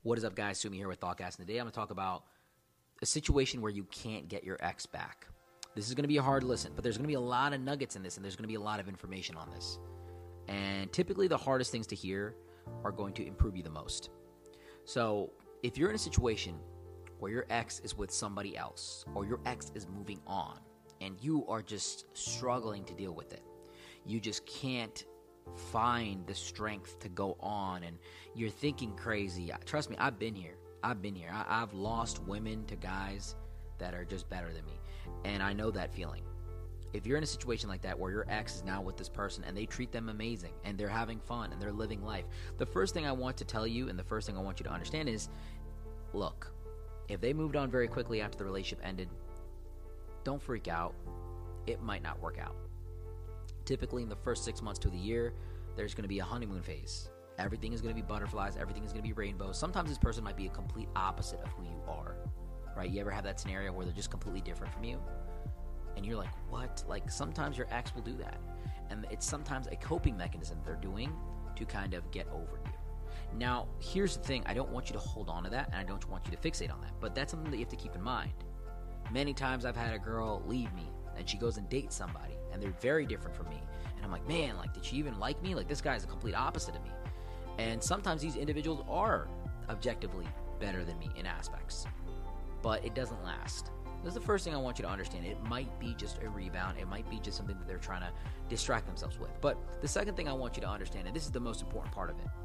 What is up, guys? Sumi here with Thoughtcast, and today I'm going to talk about a situation where you can't get your ex back. This is going to be a hard listen, but there's going to be a lot of nuggets in this, and there's going to be a lot of information on this. And typically the hardest things to hear are going to improve you the most. So if you're in a situation where your ex is with somebody else, or your ex is moving on, and you are just struggling to deal with it, you just can't find the strength to go on, and you're thinking crazy. Trust me, I've been here. I've lost women to guys that are just better than me, and I know that feeling. If you're in a situation like that where your ex is now with this person and they treat them amazing and they're having fun and they're living life, the first thing I want to tell you and the first thing I want you to understand is, look, if they moved on very quickly after the relationship ended, don't freak out. It might not work out. Typically, in the first 6 months to the year, there's going to be a honeymoon phase. Everything is going to be butterflies. Everything is going to be rainbows. Sometimes this person might be a complete opposite of who you are, right? You ever have that scenario where they're just completely different from you? And you're like, what? Like, sometimes your ex will do that. And it's sometimes a coping mechanism they're doing to kind of get over you. Now, here's the thing. I don't want you to hold on to that, and I don't want you to fixate on that. But that's something that you have to keep in mind. Many times I've had a girl leave me, and she goes and dates somebody, and they're very different from me. And I'm like, man, like, did she even like me? Like, this guy's a complete opposite of me. And sometimes these individuals are objectively better than me in aspects. But it doesn't last. This is the first thing I want you to understand. It might be just a rebound. It might be just something that they're trying to distract themselves with. But the second thing I want you to understand, and this is the most important part of it,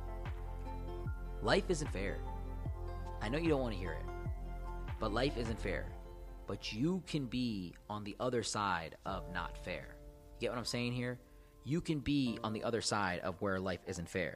life isn't fair. I know you don't want to hear it, but life isn't fair. But you can be on the other side of not fair. You get what I'm saying here? You can be on the other side of where life isn't fair.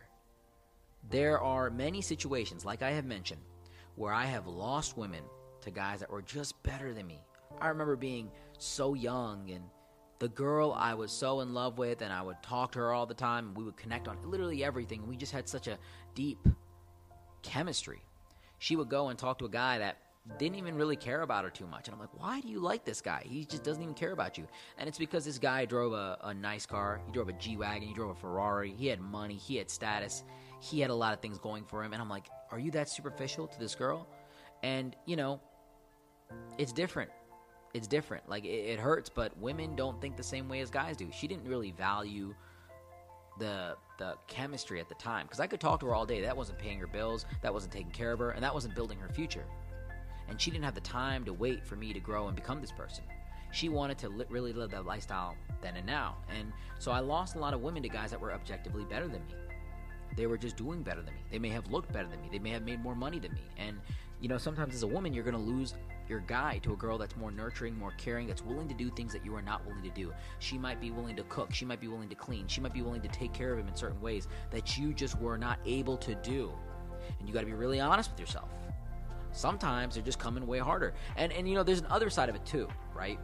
There are many situations, like I have mentioned, where I have lost women to guys that were just better than me. I remember being so young, and the girl I was so in love with, and I would talk to her all the time, and we would connect on literally everything, and we just had such a deep chemistry. She would go and talk to a guy that didn't even really care about her too much. And I'm like, why do you like this guy? He just doesn't even care about you. And it's because this guy drove a nice car. He drove a G-Wagon. He drove a Ferrari. He had money. He had status. He had a lot of things going for him. And I'm like, are you that superficial to this girl? And, you know, it's different. It's different. Like, it hurts, but women don't think the same way as guys do. She didn't really value the chemistry at the time. Because I could talk to her all day. That wasn't paying her bills. That wasn't taking care of her. And that wasn't building her future. And she didn't have the time to wait for me to grow and become this person. She wanted to really live that lifestyle then and now. And so I lost a lot of women to guys that were objectively better than me. They were just doing better than me. They may have looked better than me. They may have made more money than me. And, you know, sometimes as a woman, you're going to lose your guy to a girl that's more nurturing, more caring, that's willing to do things that you are not willing to do. She might be willing to cook. She might be willing to clean. She might be willing to take care of him in certain ways that you just were not able to do. And you got to be really honest with yourself. Sometimes they're just coming way harder. And you know, there's an other side of it too, right?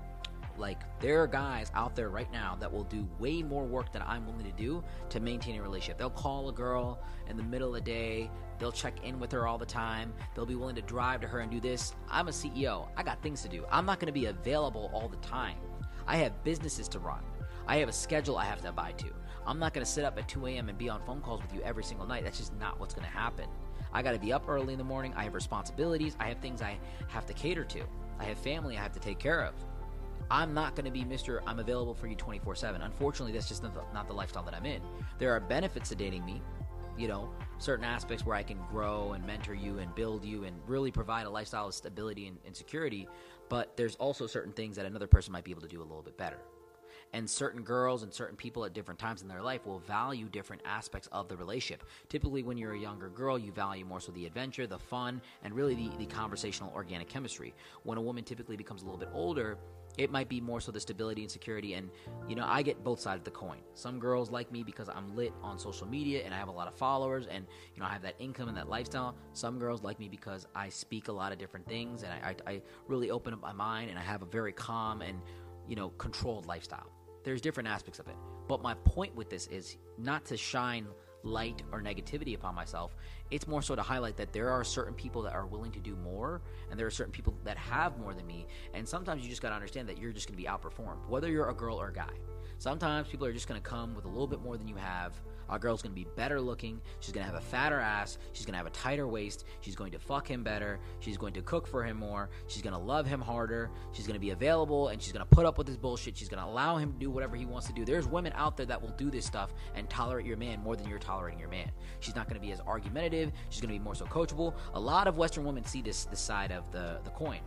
Like, there are guys out there right now that will do way more work than I'm willing to do to maintain a relationship. They'll call a girl in the middle of the day. They'll check in with her all the time. They'll be willing to drive to her and do this. I'm a CEO. I got things to do. I'm not going to be available all the time. I have businesses to run. I have a schedule I have to abide to. I'm not going to sit up at 2 a.m. and be on phone calls with you every single night. That's just not what's going to happen. I got to be up early in the morning. I have responsibilities. I have things I have to cater to. I have family I have to take care of. I'm not going to be Mr. I'm available for you 24/7. Unfortunately, that's just not the lifestyle that I'm in. There are benefits to dating me, you know, certain aspects where I can grow and mentor you and build you and really provide a lifestyle of stability and security, but there's also certain things that another person might be able to do a little bit better. And certain girls and certain people at different times in their life will value different aspects of the relationship. Typically, when you're a younger girl, you value more so the adventure, the fun, and really the conversational organic chemistry. When a woman typically becomes a little bit older, it might be more so the stability and security. And, you know, I get both sides of the coin. Some girls like me because I'm lit on social media and I have a lot of followers and, you know, I have that income and that lifestyle. Some girls like me because I speak a lot of different things and I really open up my mind and I have a very calm and, you know, controlled lifestyle. There's different aspects of it. But my point with this is not to shine light or negativity upon myself. It's more so to highlight that there are certain people that are willing to do more, and there are certain people that have more than me. And sometimes you just got to understand that you're just going to be outperformed, whether you're a girl or a guy. Sometimes people are just going to come with a little bit more than you have, Our girl's going to be better looking. She's going to have a fatter ass. She's going to have a tighter waist. She's going to fuck him better. She's going to cook for him more. She's going to love him harder. She's going to be available, and she's going to put up with his bullshit. She's going to allow him to do whatever he wants to do. There's women out there that will do this stuff and tolerate your man more than you're tolerating your man. She's not going to be as argumentative. She's going to be more so coachable. A lot of Western women see this side of the coin.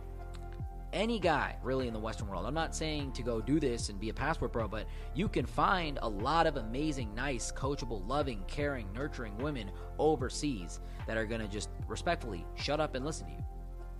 Any guy really in the Western world, I'm not saying to go do this and be a passport bro, but you can find a lot of amazing, nice, coachable, loving, caring, nurturing women overseas that are going to just respectfully shut up and listen to you.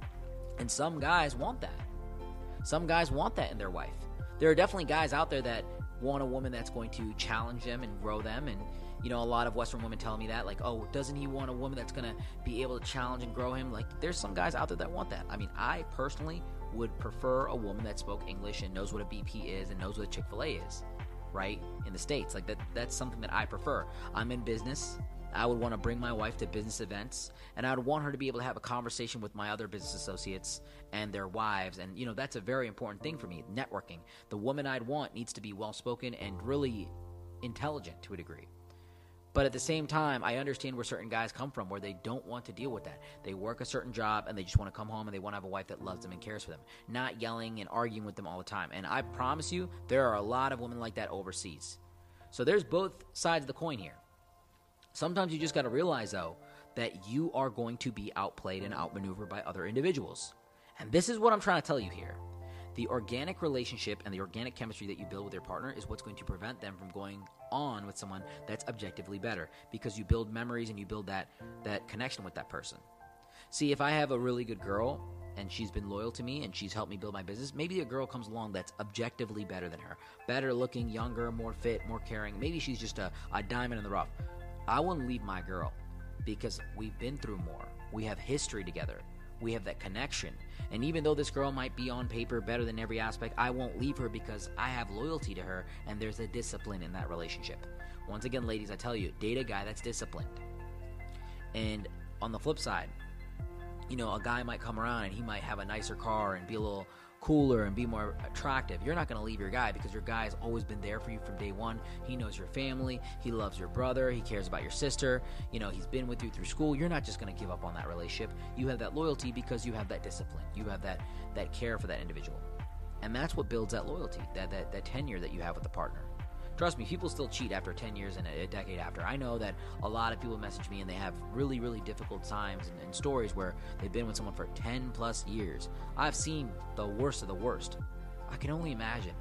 And some guys want that. Some guys want that in their wife. There are definitely guys out there that want a woman that's going to challenge them and grow them. And, you know, a lot of Western women tell me that, like, oh, doesn't he want a woman that's going to be able to challenge and grow him? Like, there's some guys out there that want that. I mean, I personally would prefer a woman that spoke English and knows what a BP is and knows what a Chick-fil-A is, right? In the States. Like, that's something that I prefer. I'm in business. I would want to bring my wife to business events, and I would want her to be able to have a conversation with my other business associates and their wives. And, you know, that's a very important thing for me, networking. The woman I'd want needs to be well-spoken and really intelligent to a degree. But at the same time, I understand where certain guys come from, where they don't want to deal with that. They work a certain job, and they just want to come home, and they want to have a wife that loves them and cares for them, not yelling and arguing with them all the time. And I promise you, there are a lot of women like that overseas. So there's both sides of the coin here. Sometimes you just got to realize, though, that you are going to be outplayed and outmaneuvered by other individuals. And this is what I'm trying to tell you here. The organic relationship and the organic chemistry that you build with your partner is what's going to prevent them from going on with someone that's objectively better, because you build memories and you build that connection with that person. See, if I have a really good girl and she's been loyal to me and she's helped me build my business, maybe a girl comes along that's objectively better than her, better looking, younger, more fit, more caring. Maybe she's just a diamond in the rough. I wouldn't leave my girl because we've been through more. We have history together. We have that connection. And even though this girl might be on paper better than every aspect, I won't leave her because I have loyalty to her and there's a discipline in that relationship. Once again, ladies, I tell you, date a guy that's disciplined. And on the flip side, you know, a guy might come around and he might have a nicer car and be a little cooler and be more attractive. You're not going to leave your guy because your guy has always been there for you from day one. He knows your family. He loves your brother. He cares about your sister. You know, he's been with you through school. You're not just going to give up on that relationship. You have that loyalty because you have that discipline. You have that care for that individual. And that's what builds that loyalty, that tenure that you have with the partner. Trust me, people still cheat after 10 years and a decade after. I know that a lot of people message me and they have really, really difficult times and stories where they've been with someone for 10 plus years. I've seen the worst of the worst. I can only imagine.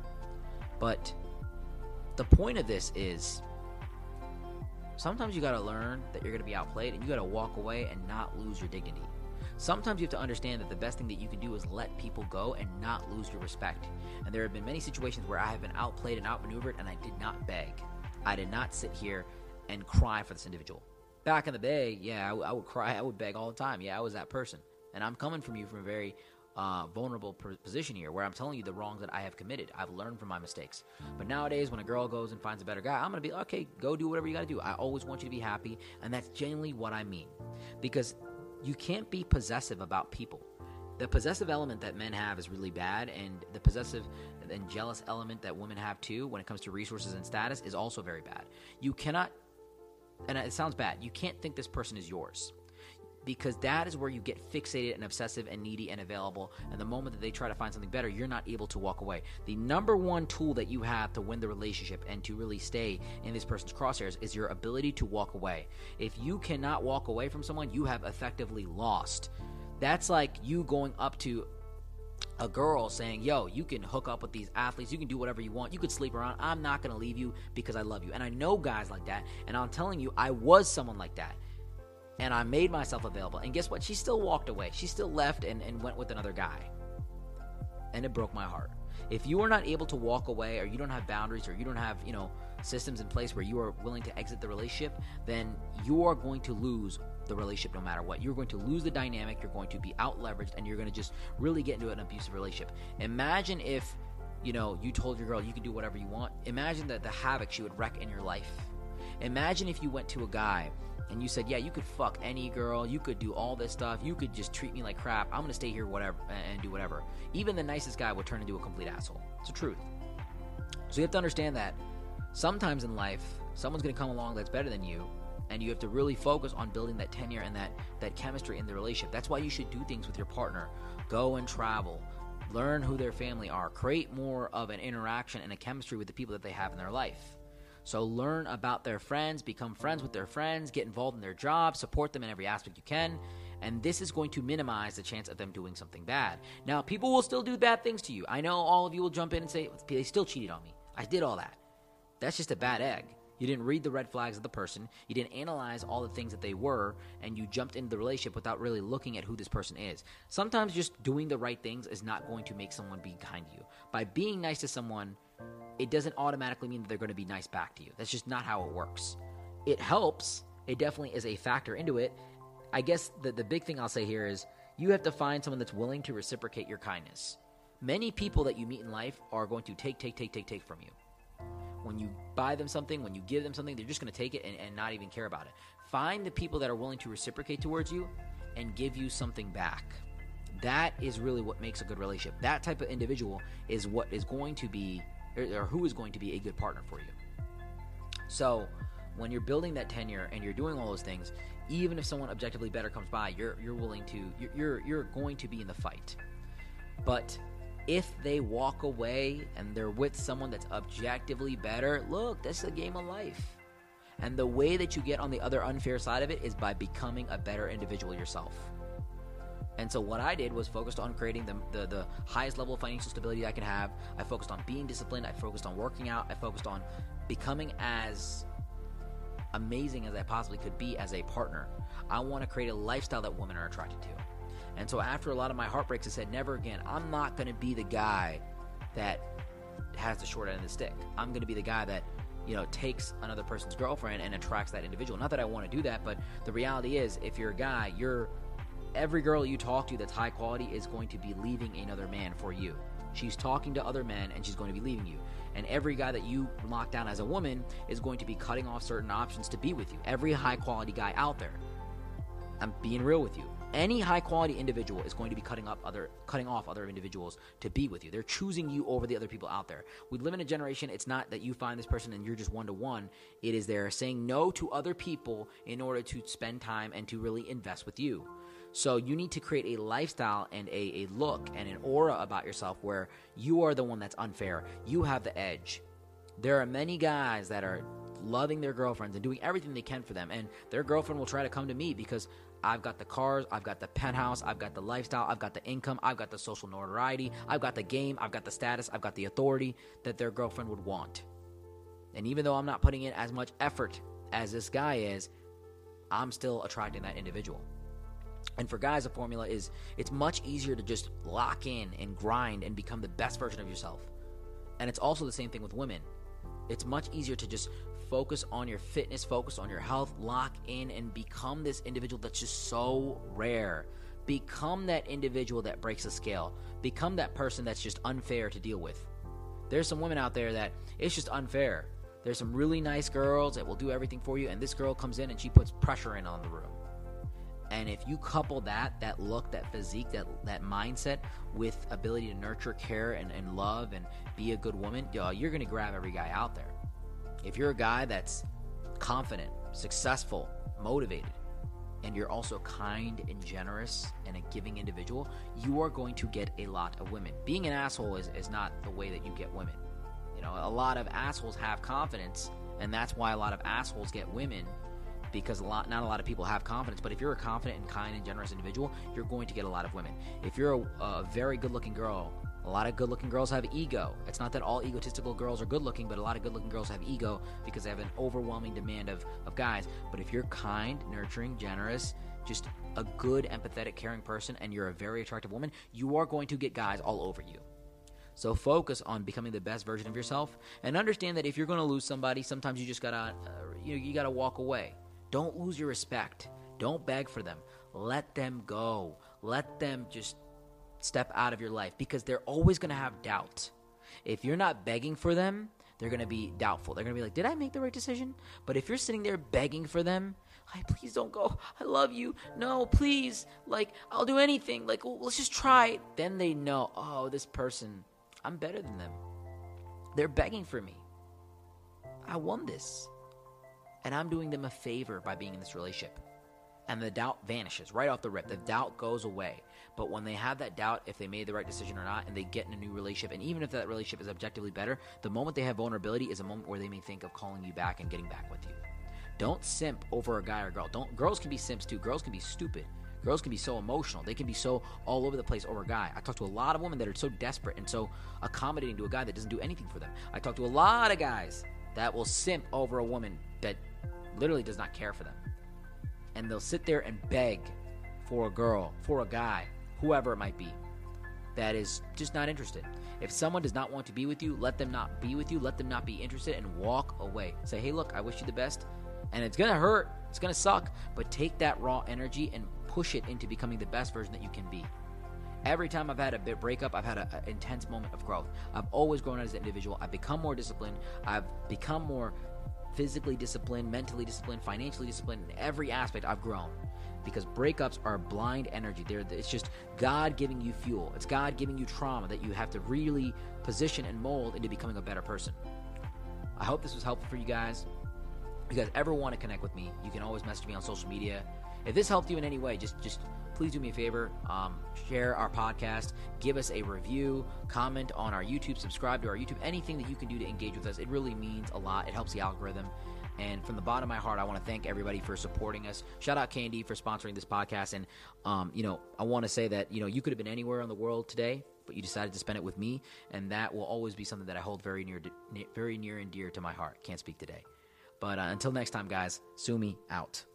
But the point of this is sometimes you got to learn that you're going to be outplayed and you got to walk away and not lose your dignity. Sometimes you have to understand that the best thing that you can do is let people go and not lose your respect. And there have been many situations where I have been outplayed and outmaneuvered and I did not beg. I did not sit here and cry for this individual. Back in the day, yeah, I would cry. I would beg all the time. Yeah, I was that person. And I'm coming from you from a very vulnerable position here where I'm telling you the wrongs that I have committed. I've learned from my mistakes. But nowadays, when a girl goes and finds a better guy, I'm going to be, okay, go do whatever you got to do. I always want you to be happy. And that's genuinely what I mean. Because you can't be possessive about people. The possessive element that men have is really bad, and the possessive and jealous element that women have too when it comes to resources and status is also very bad. You cannot, and it sounds bad, you can't think this person is yours, because that is where you get fixated and obsessive and needy and available, and the moment that they try to find something better, you're not able to walk away. The number one tool that you have to win the relationship and to really stay in this person's crosshairs is your ability to walk away. If you cannot walk away from someone, you have effectively lost. That's like you going up to a girl saying, yo, you can hook up with these athletes, you can do whatever you want, you could sleep around, I'm not going to leave you because I love you. And I know guys like that, and I'm telling you, I was someone like that. And I made myself available. And guess what? She still walked away. She still left and went with another guy. And it broke my heart. If you are not able to walk away, or you don't have boundaries, or you don't have, systems in place where you are willing to exit the relationship, then you are going to lose the relationship no matter what. You're going to lose the dynamic. You're going to be out-leveraged, and you're going to just really get into an abusive relationship. Imagine if, you told your girl you can do whatever you want. Imagine the havoc she would wreak in your life. Imagine if you went to a guy and you said, yeah, you could fuck any girl, you could do all this stuff, you could just treat me like crap, I'm going to stay here whatever and do whatever. Even the nicest guy would turn into a complete asshole. It's the truth. So you have to understand that sometimes in life, someone's going to come along that's better than you, and you have to really focus on building that tenure and that chemistry in the relationship. That's why you should do things with your partner. Go and travel. Learn who their family are. Create more of an interaction and a chemistry with the people that they have in their life. So learn about their friends, become friends with their friends, get involved in their jobs, support them in every aspect you can, and this is going to minimize the chance of them doing something bad. Now, people will still do bad things to you. I know all of you will jump in and say, they still cheated on me. I did all that. That's just a bad egg. You didn't read the red flags of the person. You didn't analyze all the things that they were, and you jumped into the relationship without really looking at who this person is. Sometimes just doing the right things is not going to make someone be kind to you. By being nice to someone, it doesn't automatically mean that they're going to be nice back to you. That's just not how it works. It helps. It definitely is a factor into it. I guess the big thing I'll say here is you have to find someone that's willing to reciprocate your kindness. Many people that you meet in life are going to take from you. When you buy them something, when you give them something, they're just going to take it and not even care about it. Find the people that are willing to reciprocate towards you and give you something back. That is really what makes a good relationship. That type of individual is what is going to be, or who is going to be a good partner for you. So when you're building that tenure and you're doing all those things, even if someone objectively better comes by, you're willing to, you're going to be in the fight. But if they walk away and they're with someone that's objectively better, look, that's the game of life. And the way that you get on the other unfair side of it is by becoming a better individual yourself. And so what I did was focused on creating the highest level of financial stability I can have. I focused on being disciplined. I focused on working out. I focused on becoming as amazing as I possibly could be as a partner. I want to create a lifestyle that women are attracted to. And so after a lot of my heartbreaks, I said, never again. I'm not going to be the guy that has the short end of the stick. I'm going to be the guy that, takes another person's girlfriend and attracts that individual. Not that I want to do that, but the reality is, if you're a guy, every girl you talk to that's high quality is going to be leaving another man for you. She's talking to other men and she's going to be leaving you. And every guy that you lock down as a woman is going to be cutting off certain options to be with you. Every high quality guy out there. I'm being real with you. Any high quality individual is going to be cutting off other individuals to be with you. They're choosing you over the other people out there. We live in a generation, it's not that you find this person and you're just one-to-one. It is they're saying no to other people in order to spend time and to really invest with you. So you need to create a lifestyle and a look and an aura about yourself where you are the one that's unfair. You have the edge. There are many guys that are loving their girlfriends and doing everything they can for them, and their girlfriend will try to come to me because I've got the cars, I've got the penthouse, I've got the lifestyle, I've got the income, I've got the social notoriety, I've got the game, I've got the status, I've got the authority that their girlfriend would want. And even though I'm not putting in as much effort as this guy is, I'm still attracting that individual. And for guys, the formula is it's much easier to just lock in and grind and become the best version of yourself. And it's also the same thing with women. It's much easier to just focus on your fitness, focus on your health, lock in and become this individual that's just so rare. Become that individual that breaks the scale. Become that person that's just unfair to deal with. There's some women out there that it's just unfair. There's some really nice girls that will do everything for you, and this girl comes in and she puts pressure in on the room. And if you couple that look, that physique, that mindset with ability to nurture, care, and love and be a good woman, you're going to grab every guy out there. If you're a guy that's confident, successful, motivated, and you're also kind and generous and a giving individual, you are going to get a lot of women. Being an asshole is not the way that you get women. A lot of assholes have confidence, and that's why a lot of assholes get women, because not a lot of people have confidence. But if you're a confident and kind and generous individual, you're going to get a lot of women. If you're a very good-looking girl, a lot of good-looking girls have ego. It's not that all egotistical girls are good-looking, but a lot of good-looking girls have ego because they have an overwhelming demand of guys. But if you're kind, nurturing, generous, just a good, empathetic, caring person, and you're a very attractive woman, you are going to get guys all over you. So focus on becoming the best version of yourself, and understand that if you're going to lose somebody, sometimes you just gotta, you gotta walk away. Don't lose your respect. Don't beg for them. Let them go. Let them just step out of your life, because they're always going to have doubt. If you're not begging for them, they're going to be doubtful. They're going to be like, did I make the right decision? But if you're sitting there begging for them, hey, please don't go. I love you. No, please. I'll do anything. Let's just try. Then they know, oh, this person, I'm better than them. They're begging for me. I won this. and I'm doing them a favor by being in this relationship. And the doubt vanishes right off the rip. The doubt goes away. But when they have that doubt if they made the right decision or not, and they get in a new relationship, and even if that relationship is objectively better, the moment they have vulnerability is a moment where they may think of calling you back and getting back with you. Don't simp over a guy or girl. Girls can be simps too. Girls can be stupid. Girls can be so emotional. They can be so all over the place over a guy. I talk to a lot of women that are so desperate and so accommodating to a guy that doesn't do anything for them. I talk to a lot of guys that will simp over a woman that literally does not care for them. And they'll sit there and beg for a girl, for a guy, whoever it might be, that is just not interested. If someone does not want to be with you, let them not be with you. Let them not be interested and walk away. Say, hey, look, I wish you the best. And it's going to hurt. It's going to suck. But take that raw energy and push it into becoming the best version that you can be. Every time I've had a bit breakup, I've had an intense moment of growth. I've always grown as an individual. I've become more disciplined. I've become more physically disciplined, mentally disciplined, financially disciplined. In every aspect, I've grown. Because breakups are blind energy. It's just God giving you fuel. It's God giving you trauma that you have to really position and mold into becoming a better person. I hope this was helpful for you guys. If you guys ever want to connect with me, you can always message me on social media. If this helped you in any way, just please do me a favor. Share our podcast. Give us a review. Comment on our YouTube. Subscribe to our YouTube. Anything that you can do to engage with us. It really means a lot. It helps the algorithm. And from the bottom of my heart, I want to thank everybody for supporting us. Shout out Candy for sponsoring this podcast. And, I want to say that, you could have been anywhere in the world today, but you decided to spend it with me. And that will always be something that I hold very near and dear to my heart. Can't speak today. But until next time, guys, Sumi out.